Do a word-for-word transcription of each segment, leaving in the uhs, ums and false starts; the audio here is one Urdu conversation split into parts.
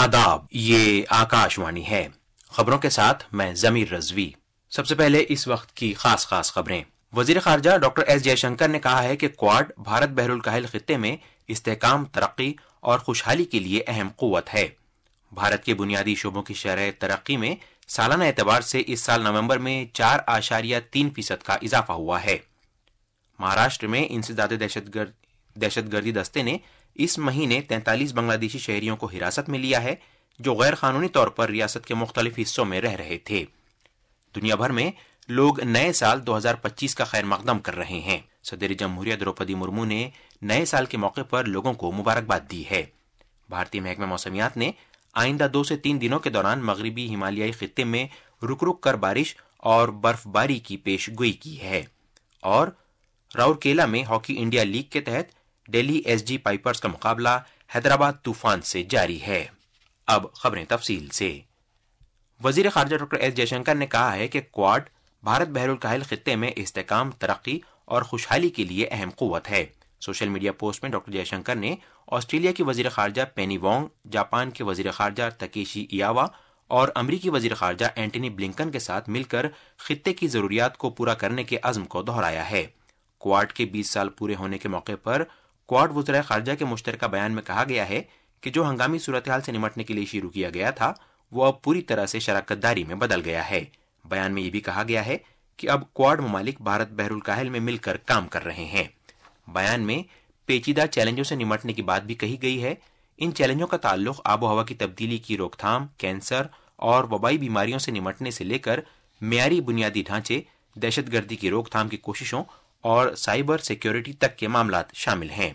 آداب، یہ آکاشوانی ہے۔ خبروں کے ساتھ میں ضمیر رضوی۔ سب سے پہلے اس وقت کی خاص خاص خبریں۔ وزیر خارجہ ڈاکٹر ایس جے شنکر نے کہا ہے کہ کوڈ بھارت بحر الکاہل خطے میں استحکام، ترقی اور خوشحالی کے لیے اہم قوت ہے۔ بھارت کے بنیادی شعبوں کی شرح ترقی میں سالانہ اعتبار سے اس سال نومبر میں چار اشاریہ تین فیصد کا اضافہ ہوا ہے۔ مہاراشٹر میں انسداد دہشت گرد دہشت گردی دستے نے اس مہینے تینتالیس بنگلہ دیشی شہریوں کو حراست میں لیا ہے جو غیر قانونی طور پر ریاست کے مختلف حصوں میں رہ رہے تھے۔ دنیا بھر میں لوگ نئے سال دو ہزار پچیس کا خیر مقدم کر رہے ہیں۔ صدر جمہوریہ دروپدی مرمو نے نئے سال کے موقع پر لوگوں کو مبارکباد دی ہے۔ بھارتی محکمہ موسمیات نے آئندہ دو سے تین دنوں کے دوران مغربی ہمالیائی خطے میں رک رک کر بارش اور برف باری کی پیش گوئی کی ہے۔ اور راورکیلا میں ہاکی انڈیا لیگ کے تحت ڈیلی ایس جی پائپرز کا مقابلہ حیدرآباد طوفان سے جاری ہے۔ اب خبریں تفصیل سے۔ وزیر خارجہ ڈاکٹر ایس جے شنکر نے کہا ہے کہ کوڈ بھارت بحر الکاہل خطے میں استحکام، ترقی اور خوشحالی کے لیے اہم قوت ہے۔ سوشل میڈیا پوسٹ میں ڈاکٹر جے شنکر نے آسٹریلیا کی وزیر خارجہ پینی وانگ، جاپان کے وزیر خارجہ تاکیشی ایاوا اور امریکی وزیر خارجہ اینٹنی بلنکن کے ساتھ مل کر خطے کی ضروریات کو پورا کرنے کے عزم کو دہرایا ہے۔ کوڈ کے بیس سال پورے ہونے کے موقع پر کوڈ وزرائے خارجہ کے مشترکہ بیان میں کہا گیا ہے کہ جو ہنگامی صورتحال سے نمٹنے کے لیے شروع کیا گیا تھا وہ اب پوری طرح سے شراکت داری میں بدل گیا ہے۔ بیان میں یہ بھی کہا گیا ہے کہ اب کوڈ ممالک بھارت بحر الکاہل میں مل کر کام کر رہے ہیں۔ بیان میں پیچیدہ چیلنجوں سے نمٹنے کی بات بھی کہی گئی ہے۔ ان چیلنجوں کا تعلق آب و ہوا کی تبدیلی کی روک تھام، کینسر اور وبائی بیماریوں سے نمٹنے سے لے کر معیاری بنیادی ڈھانچے، دہشت گردی کی روک تھام کی کوششوں اور سائبر سیکیورٹی تک کے معاملات شامل ہیں۔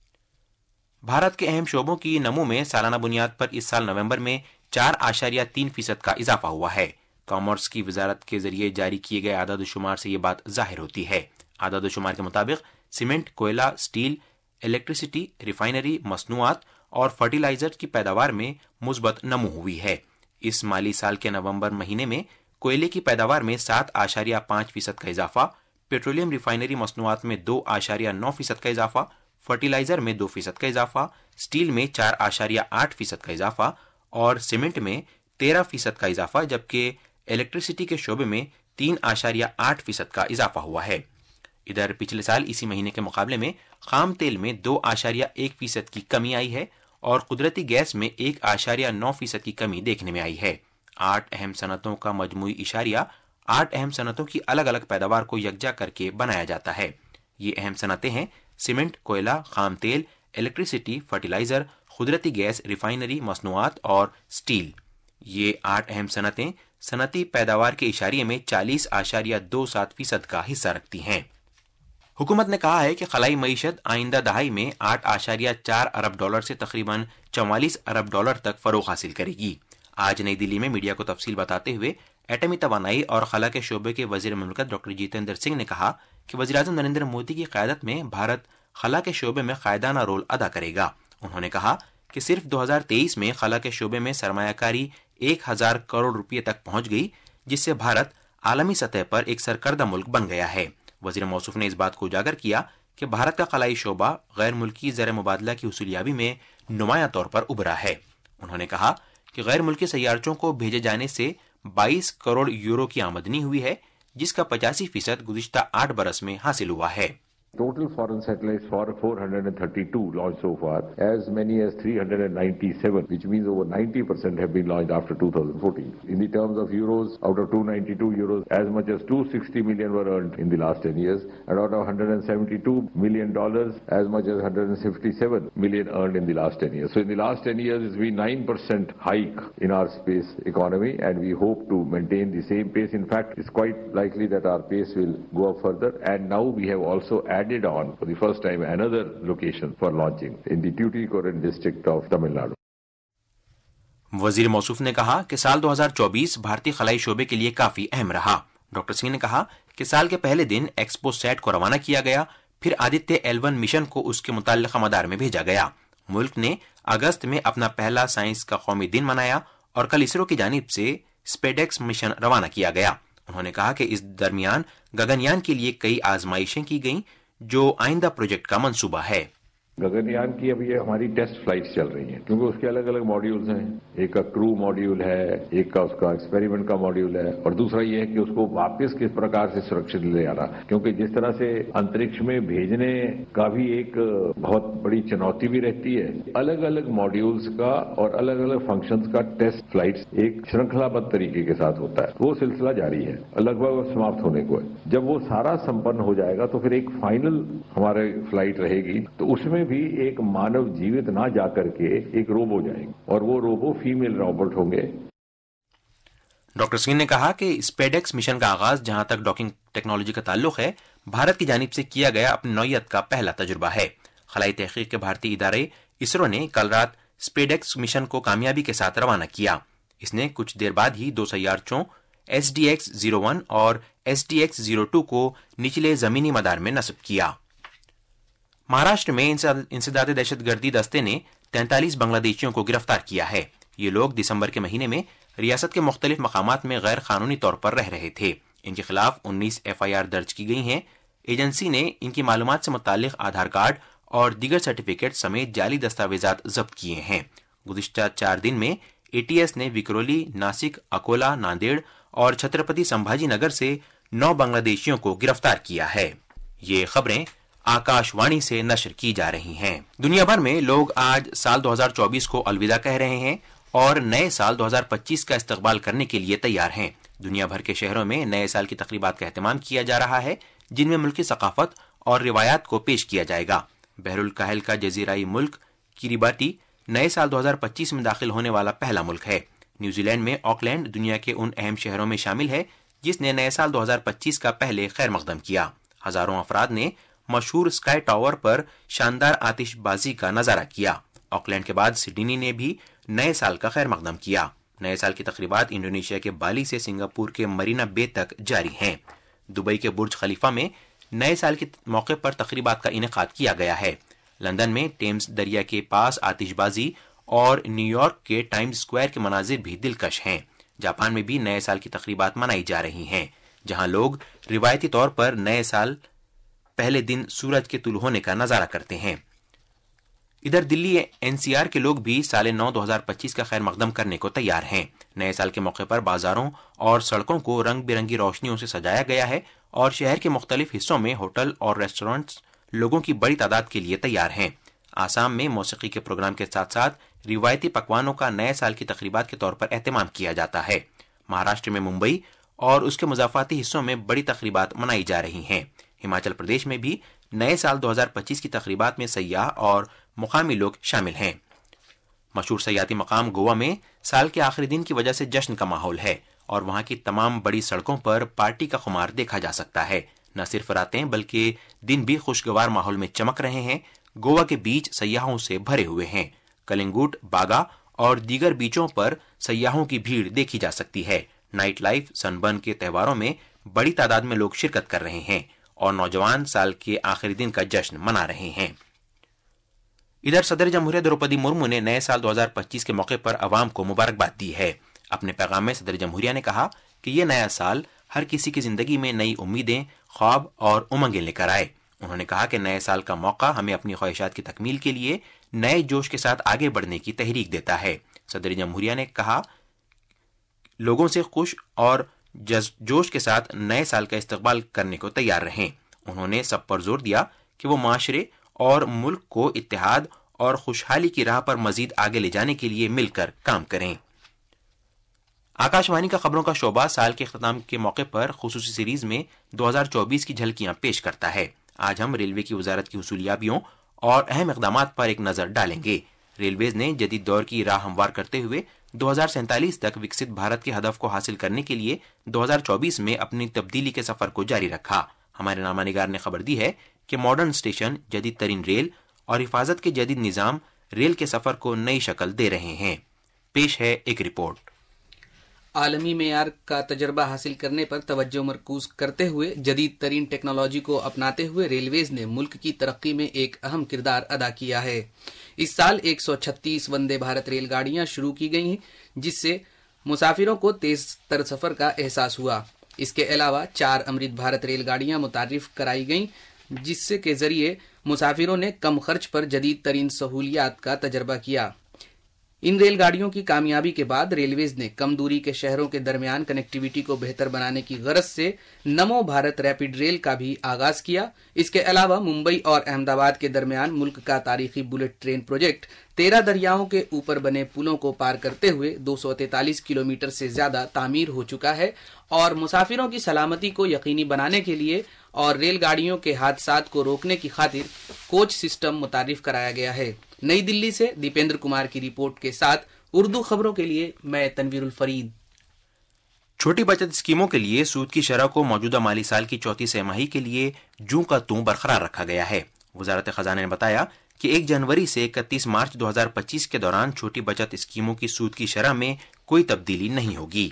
بھارت کے اہم شعبوں کی نمو میں سالانہ بنیاد پر اس سال نومبر میں چار اشاریہ تین فیصد کا اضافہ ہوا ہے۔ کامرس کی وزارت کے ذریعے جاری کیے گئے اعداد و شمار سے یہ بات ظاہر ہوتی ہے۔ اعداد و شمار کے مطابق سیمنٹ، کوئلہ، سٹیل، الیکٹریسٹی، ریفائنری، مصنوعات اور فرٹیلائزر کی پیداوار میں مثبت نمو ہوئی ہے۔ اس مالی سال کے نومبر مہینے میں کوئلے کی پیداوار میں سات اشاریہ پانچ فیصد کا اضافہ، پیٹرولیم ریفائنری مصنوعات میں دو اشاریہ نو فیصد کا اضافہ، فرٹیلائزر میں دو فیصد کا اضافہ، سٹیل میں چار اشاریہ آٹھ فیصد کا اضافہ اور سیمنٹ میں تیرہ فیصد کا اضافہ، جبکہ الیکٹریسٹی کے شعبے میں تین اشاریہ آٹھ فیصد کا اضافہ ہوا ہے۔ ادھر پچھلے سال اسی مہینے کے مقابلے میں خام تیل میں دو اشاریہ ایک فیصد کی کمی آئی ہے اور قدرتی گیس میں ایک اشاریہ نو فیصد کی کمی دیکھنے میں آئی ہے۔ آٹھ اہم صنعتوں کا مجموعی اشاریہ آٹھ اہم صنعتوں کی الگ الگ پیداوار کو یکجا کر کے بنایا جاتا ہے۔ یہ اہم صنعتیں ہیں سیمنٹ، کوئلہ، خام تیل، الیکٹریسٹی، فرٹیلائزر، قدرتی گیس، ریفائنری، مصنوعات اور سٹیل۔ یہ آٹھ اہم صنعتیں صنعتی پیداوار کے اشاریے میں چالیس اشاریہ دو سات فیصد کا حصہ رکھتی ہیں۔ حکومت نے کہا ہے کہ خلائی معیشت آئندہ دہائی میں آٹھ اشاریہ چار ارب ڈالر سے تقریباً چوالیس ارب ڈالر تک فروغ حاصل کرے گی۔ آج نئی دلی میں میڈیا کو تفصیل بتاتے ہوئے ایٹمی توانائی اور خلا کے شعبے کے وزیر مملکت ڈاکٹر جتیندر سنگھ نے کہا کہ وزیراعظم نریندر مودی کی قیادت میں بھارت خلا کے شعبے میں قائدانہ رول ادا کرے گا۔ انہوں نے کہا کہ صرف دو ہزار تیئیس میں خلا کے شعبے میں سرمایہ کاری ایک ہزار کروڑ روپے تک پہنچ گئی، جس سے بھارت عالمی سطح پر ایک سرکردہ ملک بن گیا ہے۔ وزیر موصوف نے اس بات کو اجاگر کیا کہ بھارت کا خلائی شعبہ غیر ملکی زر مبادلہ کی حصولیابی میں نمایاں طور پر ابھرا ہے۔ انہوں نے کہا کہ غیر ملکی سیارچوں کو بھیجے جانے سے بائیس کروڑ یورو کی آمدنی ہوئی ہے، جس کا پچاسی فیصد گزشتہ آٹھ برس میں حاصل ہوا ہے۔ Total foreign satellites for four hundred thirty-two launched so far, as many as three hundred ninety-seven, which means over ninety percent have been launched after two thousand fourteen. In the terms of euros, out of two hundred ninety-two euros, as much as two hundred sixty million were earned in the last ten years, and out of one hundred seventy-two million dollars, as much as one hundred fifty-seven million earned in the last ten years. So in the last ten years, it's been nine percent hike in our space economy, and we hope to maintain the same pace. In fact, it's quite likely that our pace will go up further, and now we have also added added on for the first time another location for launching in the Tuticorin district of Tamil Nadu. وزیر موصوف نے کہا کہ سال دو ہزار چوبیس بھارتی خلائی شعبے کے لیے کافی اہم رہا۔ ڈاکٹر سنگھ نے کہا کہ سال کے پہلے دن ایکسپو سیٹ کو روانہ کیا گیا، پھر آدتیہ ایل ون مشن کو اس کے متعلقہ مدار میں بھیجا گیا۔ ملک نے اگست میں اپنا پہلا سائنس کا قومی دن منایا اور کل اسرو کی جانب سے اسپیڈیکس مشن روانہ کیا گیا۔ انہوں نے کہا کہ اس درمیان گگن یان کے لیے کئی آزمائشیں کی گئیں جو آئندہ پروجیکٹ کا منصوبہ ہے۔ गगनयान की अभी ये हमारी टेस्ट फ्लाइट्स चल रही हैं, क्योंकि उसके अलग अलग मॉड्यूल्स हैं। एक का क्रू मॉड्यूल है, एक का उसका एक्सपेरिमेंट का मॉड्यूल है, और दूसरा ये है कि उसको वापस किस प्रकार से सुरक्षित ले जाना, क्योंकि जिस तरह से अंतरिक्ष में भेजने का भी एक बहुत बड़ी चुनौती भी रहती है। अलग अलग मॉड्यूल्स का और अलग अलग फंक्शंस का टेस्ट फ्लाइट्स एक श्रृंखलाबद्ध तरीके के साथ होता है। वो सिलसिला जारी है, लगभग समाप्त होने को है। जब वो सारा संपन्न हो जाएगा तो फिर एक फाइनल हमारे फ्लाइट रहेगी, तो उसमें भी एक मानव जीवित ना जाकर के एक रोबो जाएंगे, और वो रोबो फीमेल रोबोट होंगे। डॉक्टर सिंह ने कहा कि स्पेडेक्स मिशन का आगाज, जहां तक डॉकिंग टेक्नोलॉजी का ताल्लुक है, भारत की जानिब से किया गया अपनी नौयत का पहला तजुर्बा है। खलाई तहकीक के भारतीय इदारे इसरो ने कल रात स्पेडेक्स मिशन को कामयाबी के साथ रवाना किया। इसने कुछ देर बाद ही दो सैयारचों S D X zero one और S D X zero two को निचले जमीनी मदार में नस्ब किया। महाराष्ट्र में इंसदाद दहशतगर्दी दस्ते ने तैंतालीस बांग्लादेशियों को गिरफ्तार किया है। ये लोग दिसंबर के महीने में रियासत के मुख्तलिफ मकामात में गैर कानूनी तौर पर रह रहे थे। इनके खिलाफ उन्नीस एफ आई आर दर्ज की गई हैं। एजेंसी ने इनकी मालूमात से मुतालिक आधार कार्ड और दीगर सर्टिफिकेट समेत जाली दस्तावेजात जब्त किए हैं। गुज़िश्ता चार दिन में ए टी एस ने विक्रोली, नासिक, अकोला, नांदेड़ और छत्रपति संभाजी नगर से नौ बांग्लादेशियों को गिरफ्तार किया है। ये खबरें आकाशवाणी से नशर की जा रही हैं। दुनिया भर में लोग आज साल दो हज़ार चौबीस को अलविदा कह रहे हैं और नए साल दो हज़ार पच्चीस का इस्तकबाल करने के लिए तैयार हैं। दुनिया भर के शहरों में नए साल की तकरीबात का एहतमाम किया जा रहा है, जिनमें मुल्की सकाफत और रिवायात को पेश किया जाएगा। बहरुल काहिल का जजीराई मुल्क किरिबाटी नए साल दो हज़ार पच्चीस में दाखिल होने वाला पहला मुल्क है। न्यूजीलैंड में ऑकलैंड दुनिया के उन अहम शहरों में शामिल है जिसने नए साल दो हज़ार पच्चीस का पहले खैर मकदम किया। हजारों अफराद ने मशहूर स्काई टावर पर शानदार आतिशबाजी का नजारा किया। ऑकलैंड के बाद सिडनी ने भी नए साल का खैर मकदम किया। नए साल की तकरीबात इंडोनेशिया के बाली से सिंगापुर के मरीना बे तक जारी हैं। दुबई के बुर्ज खलीफा में नए साल के मौके पर तकरीबात का इनेकाद किया गया है। लंदन में टेम्स दरिया के पास आतिशबाजी और न्यूयॉर्क के टाइम्स स्क्वायर के मनाजिर भी दिलकश हैं। जापान में भी नए साल की तकरीबात मनाई जा रही हैं, जहां लोग रिवायती तौर पर नए साल पहले दिन सूरज के तुल होने का नजारा करते हैं। इधर दिल्ली एन सी आर के लोग भी साल नौ दो हज़ार पच्चीस का खैर मकदम करने को तैयार हैं। नए साल के मौके पर बाजारों और सड़कों को रंग बिरंगी रोशनियों से सजाया गया है और शहर के मुख्तलिफ हिस्सों में होटल और रेस्टोरेंट्स लोगों की बड़ी तादाद के लिए तैयार हैं। आसाम में मौसीकी के प्रोग्राम के साथ साथ रिवायती पकवानों का नए साल की तकरीबात के तौर पर एहतमाम किया जाता है। महाराष्ट्र में मुंबई और उसके मुजाफाती हिस्सों में बड़ी तकरीबात मनाई जा रही हैं। हिमाचल प्रदेश में भी नए साल दो हज़ार पच्चीस की तकरीबात में सयाह और मुकामी लोग शामिल हैं। मशहूर सयाती मकाम गोवा में साल के आखिरी दिन की वजह से जश्न का माहौल है और वहां की तमाम बड़ी सड़कों पर पार्टी का खुमार देखा जा सकता है। न सिर्फ रातें बल्कि दिन भी खुशगवार माहौल में चमक रहे हैं। गोवा के बीच सयाहों से भरे हुए हैं। कलिंगुट, बागा और दीगर बीचों पर सयाहों की भीड़ देखी जा सकती है। नाइट लाइफ, सनबर्न के त्योहारों में बड़ी तादाद में लोग शिरकत कर रहे हैं और नौजवान साल के आखिरी दिन का जश्न मना रहे हैं। इधर सदर जमहूरिया द्रौपदी मुर्मू ने नए साल दो हज़ार पच्चीस के मौके पर अवाम को मुबारकबाद दी है। अपने पैगाम में सदर जमहूरिया ने कहा कि यह नया साल हर किसी की जिंदगी में नई उम्मीदें, ख्वाब और उमंगें लेकर आए। उन्होंने कहा कि नए साल का मौका हमें अपनी ख्वाहिशात की तकमील के लिए नए जोश के साथ आगे बढ़ने की तहरीक देता है। सदर जमहूरिया ने कहा लोगों से खुश और जोश के साथ नए साल का इस्तकबाल करने को तैयार रहें। उन्होंने सब पर जोर दिया कि वो माशरे और मुल्क को इत्तेहाद और खुशहाली की राह पर मजीद आगे ले जाने के लिए मिलकर काम करें। आकाशवाणी का खबरों का शोबा साल के इख्तिताम के मौके पर खुसूसी सीरीज में दो हज़ार चौबीस की झलकियां पेश करता है। आज हम रेलवे की वजारत की हुसूलियाबियों और अहम इक़दामात पर एक नजर डालेंगे। रेलवेज ने जदीद दौर की राह हमवार करते हुए दो हज़ार सैंतालीस तक विकसित भारत के हदफ को हासिल करने के लिए दो हज़ार चौबीस में अपनी तब्दीली के सफर को जारी रखा। हमारे नामानिगार ने खबर दी है कि मॉडर्न स्टेशन, जदीद तरीन रेल और हिफाजत के जदीद निज़ाम रेल के सफर को नई शक्ल दे रहे हैं। पेश है एक रिपोर्ट। आलमी मेयार का तजर्बा हासिल करने पर तवज्जो मरकूज करते हुए जदीद तरीन टेक्नोलॉजी को अपनाते हुए रेलवेज ने मुल्क की तरक्की में एक अहम किरदार अदा किया है। इस साल एक सौ छत्तीस वंदे भारत रेलगाड़ियां शुरू की गई, जिससे मुसाफिरों को तेज तर सफर का एहसास हुआ। इसके अलावा चार अमृत भारत रेलगाड़ियां मुतारिफ कराई गईं, जिससे के जरिए مسافروں نے کم خرچ پر جدید ترین سہولیات کا تجربہ کیا۔ ان ریل گاڑیوں کی کامیابی کے بعد ریلویز نے کم دوری کے شہروں کے درمیان کنیکٹیویٹی کو بہتر بنانے کی غرض سے نمو بھارت ریپڈ ریل کا بھی آغاز کیا۔ اس کے علاوہ ممبئی اور احمد آباد کے درمیان ملک کا تاریخی بلٹ ٹرین پروجیکٹ تیرہ دریاؤں کے اوپر بنے پلوں کو پار کرتے ہوئے دو سو تینتالیس کلومیٹر سے زیادہ تعمیر ہو چکا ہے اور مسافروں کی سلامتی کو یقینی بنانے کے لیے اور ریل گاڑیوں کے حادثات کو روکنے کی خاطر کوچ سسٹم متعارف کرایا گیا ہے۔ نئی دلی سے دیپیندر کمار کی رپورٹ کے ساتھ اردو خبروں کے لیے میں تنویر الفرید۔ چھوٹی بچت اسکیموں کے لیے سود کی شرح کو موجودہ مالی سال کی چوتھی سہ ماہی کے لیے جوں کا توں برقرار رکھا گیا ہے۔ وزارت خزانہ نے بتایا کہ ایک جنوری سے اکتیس مارچ دو ہزار پچیس کے دوران چھوٹی بچت اسکیموں کی سود کی شرح میں کوئی تبدیلی نہیں ہوگی۔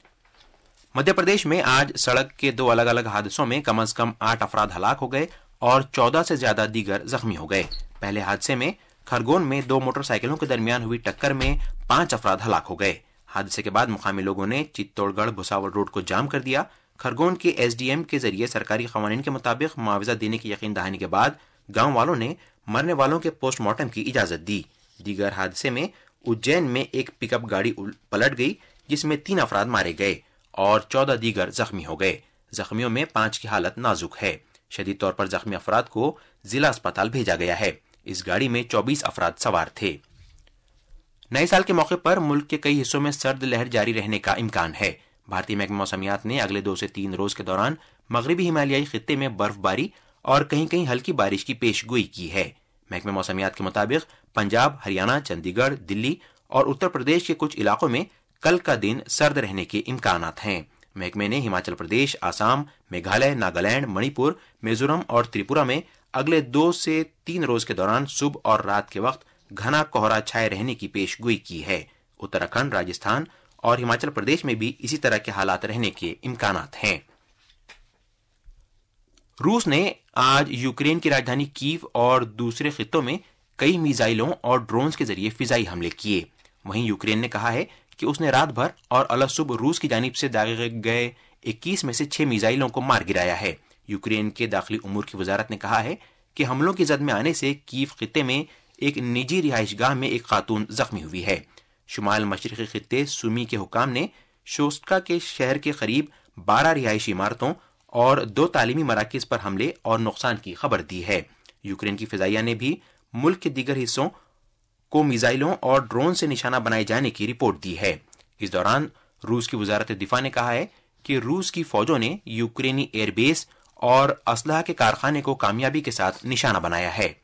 مدھیہ پردیش میں آج سڑک کے دو الگ الگ حادثوں میں کم از کم آٹھ افراد ہلاک ہو گئے اور چودہ سے زیادہ دیگر زخمی ہو گئے۔ پہلے حادثے میں کھرگون میں دو موٹر سائیکلوں کے درمیان ہوئی ٹکر میں پانچ افراد ہلاک ہو گئے۔ حادثے کے بعد مقامی لوگوں نے چتوڑ گڑھ بھساول روڈ کو جام کر دیا۔ کھرگون کے ایس ڈی ایم کے ذریعے سرکاری قوانین کے مطابق معاوضہ دینے کی یقین دہانی کے بعد گاؤں والوں نے مرنے والوں کے پوسٹ مارٹم کی اجازت دی۔ دیگر حادثے میں اجین میں ایک پک اپ گاڑی پلٹ گئی جس میں تین افراد مارے گئے اور چودہ دیگر زخمی ہو گئے۔ زخمیوں میں پانچ کی حالت نازک ہے۔ شدید طور پر زخمی افراد کو ضلع اسپتال بھیجا گیا ہے۔ اس گاڑی میں چوبیس افراد سوار تھے۔ نئے سال کے موقع پر ملک کے کئی حصوں میں سرد لہر جاری رہنے کا امکان ہے۔ بھارتی محکمہ موسمیات نے اگلے دو سے تین روز کے دوران مغربی ہمالیائی خطے میں برف باری اور کہیں کہیں ہلکی بارش کی پیش گوئی کی ہے۔ محکمہ موسمیات کے مطابق پنجاب، ہریانہ، چندی گڑھ، دلی اور اتر پردیش کے کچھ علاقوں میں کل کا دن سرد رہنے کے امکانات ہیں۔ محکمے نے ہماچل پردیش، آسام، میگھالیہ، ناگالینڈ، منی پور، میزورم اور تریپورہ میں اگلے دو سے تین روز کے دوران صبح اور رات کے وقت گھنا کوہرا چھائے رہنے کی پیش گوئی کی ہے۔ اتراکھنڈ، راجستھان اور ہماچل پردیش میں بھی اسی طرح کے حالات رہنے کے امکانات ہیں۔ روس نے آج یوکرین کی راجدھانی کیو اور دوسرے خطوں میں کئی میزائلوں اور ڈرونز کے ذریعے فضائی حملے کیے۔ وہیں یوکرین نے کہا ہے کہ اس نے رات بھر اور الصبح روس کی جانب سے داغے گئے اکیس میں سے چھ میزائلوں کو مار گرایا ہے۔ یوکرین کے داخلی امور کی وزارت نے کہا ہے کہ حملوں کی زد میں آنے سے کیو خطے میں ایک نجی رہائش گاہ میں ایک خاتون زخمی ہوئی ہے۔ شمال مشرقی خطے سومی کے حکام نے شوسٹکا کے شہر کے قریب بارہ رہائشی عمارتوں اور دو تعلیمی مراکز پر حملے اور نقصان کی خبر دی ہے۔ یوکرین کی فضائیہ نے بھی ملک کے دیگر حصوں کو میزائلوں اور ڈرون سے نشانہ بنائے جانے کی رپورٹ دی ہے۔ اس دوران روس کی وزارت دفاع نے کہا ہے کہ روس کی فوجوں نے یوکرینی ایئر بیس اور اسلحہ کے کارخانے کو کامیابی کے ساتھ نشانہ بنایا ہے۔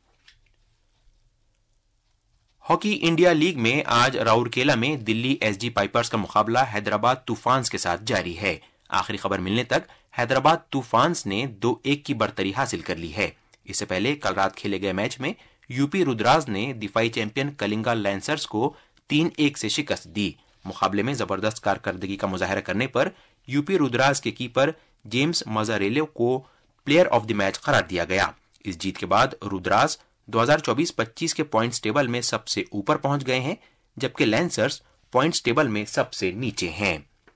ہاکی انڈیا لیگ میں آج راورکیلا میں دلی ایس جی پائپرز کا مقابلہ حیدرآباد طوفانز کے ساتھ جاری ہے۔ آخری خبر ملنے تک حیدرآباد طوفانز نے دو ایک کی برتری حاصل کر لی ہے۔ اس سے پہلے کل رات کھیلے گئے میچ میں یو پی رودراز نے دفاعی چیمپئن کلنگا لینسرز کو تین ایک سے شکست دی۔ مقابلے میں زبردست کارکردگی کا مظاہرہ کرنے پر یو پی رودراز کے کیپر جیمز مازاریلو کو پلیئر آف دی میچ قرار دیا گیا۔ اس جیت کے بعد رودراز دو ہزار چوبیس پچیس کے پوائنٹس ٹیبل میں سب سے اوپر پہنچ گئے ہیں، جبکہ لینسرز پوائنٹس ٹیبل میں سب سے نیچے ہیں۔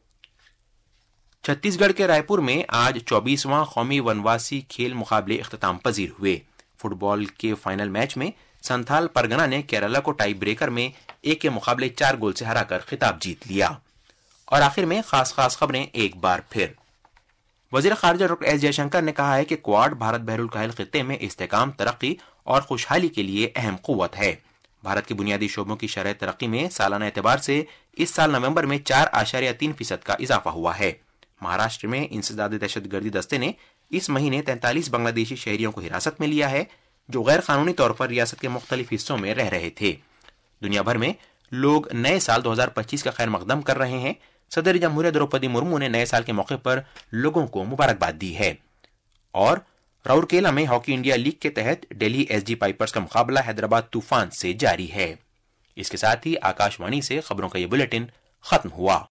چھتیس گڑھ کے رائے پور میں آج چوبیسواں قومی ونواسی کھیل مقابلے اختتام پذیر ہوئے۔ فٹ بال کے فائنل میچ میں سنتھال پرگنا نے کیرالہ کو ٹائی بریکر میں ایک کے مقابلے چار گول سے ہرا کر خطاب جیت لیا۔ اور آخر میں خاص خاص خبریں ایک بار پھر۔ وزیر خارجہ ڈاکٹر ایس جے شنکر نے کہا ہے کہ کوواڈ بھارت بحر الکاہل خطے میں استحکام، ترقی اور خوشحالی کے لیے اہم قوت ہے۔ بھارت کے بنیادی شعبوں کی شرح ترقی میں سالانہ اعتبار سے اس سال نومبر میں چار اشاریہ تین فیصد کا اضافہ ہوا ہے۔ مہاراشٹر میں انسداد دہشت گردی دستے نے اس مہینے تینتالیس بنگلہ دیشی شہریوں کو حراست میں لیا ہے جو غیر قانونی طور پر ریاست کے مختلف حصوں میں رہ رہے تھے۔ دنیا بھر میں لوگ نئے سال دو ہزار پچیس کا خیر مقدم کر رہے ہیں۔ صدر جمہوریہ دروپدی مرمو نے نئے سال کے موقع پر لوگوں کو مبارکباد دی ہے۔ اور راورکیلا میں ہاکی انڈیا لیگ کے تحت دلی ایس جی پائپرز کا مقابلہ حیدرآباد طوفان سے جاری ہے۔ اس کے ساتھ ہی آکاش وانی سے خبروں کا یہ بلیٹن ختم ہوا۔